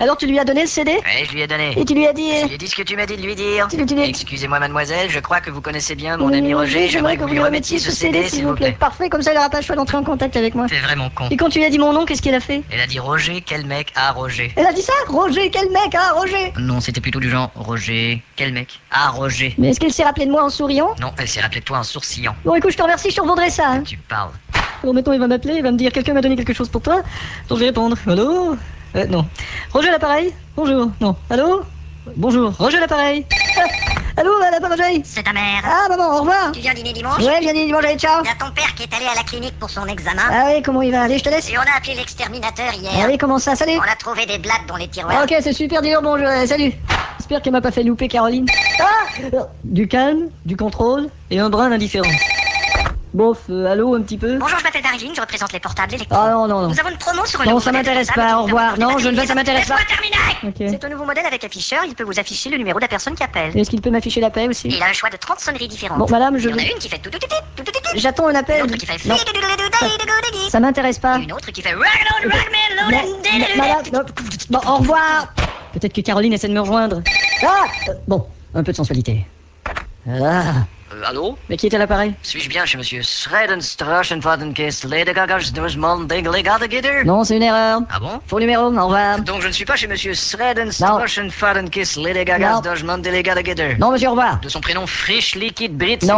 Alors tu lui as donné le CD? Oui, je lui ai donné. Et tu lui as dit... Je lui ai dit ce que tu m'as dit de lui dire. Tu lui as dit- Excusez-moi, mademoiselle, je crois que vous connaissez bien mon Oui, ami Roger. oui, J'aimerais que vous lui remettiez ce CD, s'il vous plaît. Parfait, comme ça il n'aura pas le choix d'entrer en contact avec moi. C'est vraiment con. Et quand tu lui as dit mon nom, qu'est-ce qu'il a fait? Elle a dit Roger, quel mec? Ah, Roger. Elle a dit ça? Roger, quel mec, hein, Roger? Non, c'était plutôt du genre Roger, quel mec? Ah, Roger. Mais est-ce qu'elle s'est rappelée de moi en souriant? Non, elle s'est rappelée de toi en sourcillant. Bon, écoute, je te remercie, je te revendrai ça. Hein. Tu parles. Bon, mettons, il va m'appeler, il va me dire quelqu'un m'a donné quelque chose pour toi. Donc je vais répondre. Allô? Non. Roger à l'appareil? Bonjour. Non. Allô? Bonjour. Roger à l'appareil? Allô, madame Roger? C'est ta mère. Ah, maman, au revoir. Tu viens dîner dimanche? Ouais, viens dimanche, allez, ciao. Il y a ton père qui est allé à la clinique pour son examen. Ah oui, comment il va? Allez, je te laisse. Et on a appelé l'exterminateur hier. Ah oui, comment ça? Salut. On a trouvé des blattes dans les tiroirs. Ok, c'est super, dis-leur bonjour, salut. J'espère qu'elle m'a pas fait louper Caroline. Ah! Du calme, du contrôle et un brin d'indifférence. Bof, allô, un petit peu? Bonjour, je m'appelle Marilyn, je représente les portables électriques. Ah non, non, non. Nous avons une promo sur un Non, nouveau ça modèle m'intéresse portable pas, qui au revoir. permet Non, de je ne veux, ça m'intéresse pas. Laisse-moi terminer. Ok. C'est un nouveau modèle avec afficheur, il peut vous afficher le numéro de la personne qui appelle. Est-ce qu'il peut m'afficher la paix aussi? Et il a un choix de 30 sonneries différentes. Bon, madame, je Il y en a veux... une qui fait tout tout tout tout tout tout tout. J'attends un appel. Une autre qui fait Non, ça m'intéresse pas. Une autre qui fait ragdown, ragman, Madame, non. Bon, au revoir. Peut-être que Caroline essaie de me rejoindre. Ah! Bon, un peu de sensualité. Ah. Allô? Mais qui est à l'appareil? Suis-je bien chez monsieur Schredenstraschenfadenkiss, Ledegagas, Dosman, Deglegadegitter? Non, c'est une erreur. Ah bon? Faux numéro, au revoir. Donc je ne suis pas chez monsieur Schredenstraschenfadenkiss, Ledegagas, Non. Dosman, Delegadegitter. Non, monsieur, au revoir. De son prénom Frisch Liquid Brit, Non.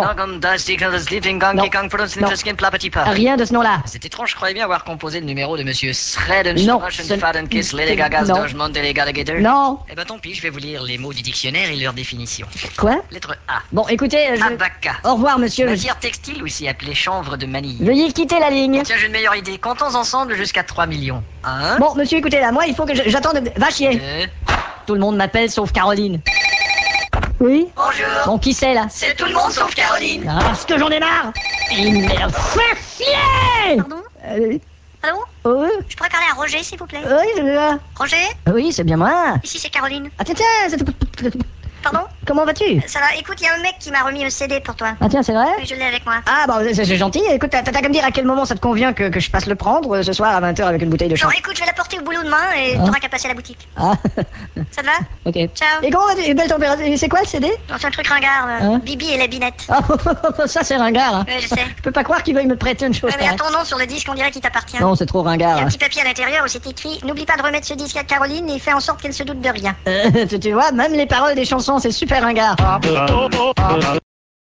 Non. Plapatipa. Rien de ce nom-là. C'est étrange, je croyais bien avoir composé le numéro de monsieur Non, Schredenstraschenfadenkiss, Ledegagas, non. Dosman, Delegadegitter. Non. Eh ben tant pis, je vais vous lire les mots du dictionnaire et leur définition. Quoi? Lettre A. Bon, écoutez, Abaca. Au revoir, monsieur. Matière textile, aussi appelée chanvre de Manille. Veuillez quitter la ligne. Tiens, j'ai une meilleure idée. Comptons ensemble jusqu'à 3 millions. 1, Bon, monsieur, écoutez, là, moi, il faut que j'attende... Va chier. 2... Tout le monde m'appelle, sauf Caroline. Oui? Bonjour. Bon, qui c'est, là? C'est tout le monde sauf Caroline. Ah, parce que j'en ai marre. Il me fait chier. Pardon? Allô? Oui, Je pourrais parler à Roger, s'il vous plaît? oui, Roger? oui, c'est bien moi. Ici, c'est Caroline. Ah, tiens, Pardon? comment vas-tu? Ça va, écoute, il y a un mec qui m'a remis un CD pour toi. Ah, tiens, c'est vrai? Oui, je l'ai avec moi. Ah, bon, c'est gentil. Écoute, t'as qu'à me dire à quel moment ça te convient que je passe le prendre ce soir à 20h avec une bouteille de Non, champ. écoute, je vais l'apporter au boulot demain et t'auras qu'à passer à la boutique. Ah, Ça te va? ok. Ciao. Et comment vas-tu? Belle température. Et c'est quoi le CD? Non, c'est un truc ringard, Hein? Bibi et la binette. Ah, ça, c'est ringard, hein. Ouais, je sais. Je peux pas croire qu'il veuille me prêter une chose Ouais, mais il y a pareille. ton nom sur le disque, on dirait qu'il t'appartient. Non, c'est trop Il y ringard. a un hein. petit papier à l'intérieur où c'est écrit « N'oublie pas de remettre ce disque à Caroline et fais en sorte qu'elle se doute de rien ». Tu vois, même les paroles des chansons, c'est super ringard.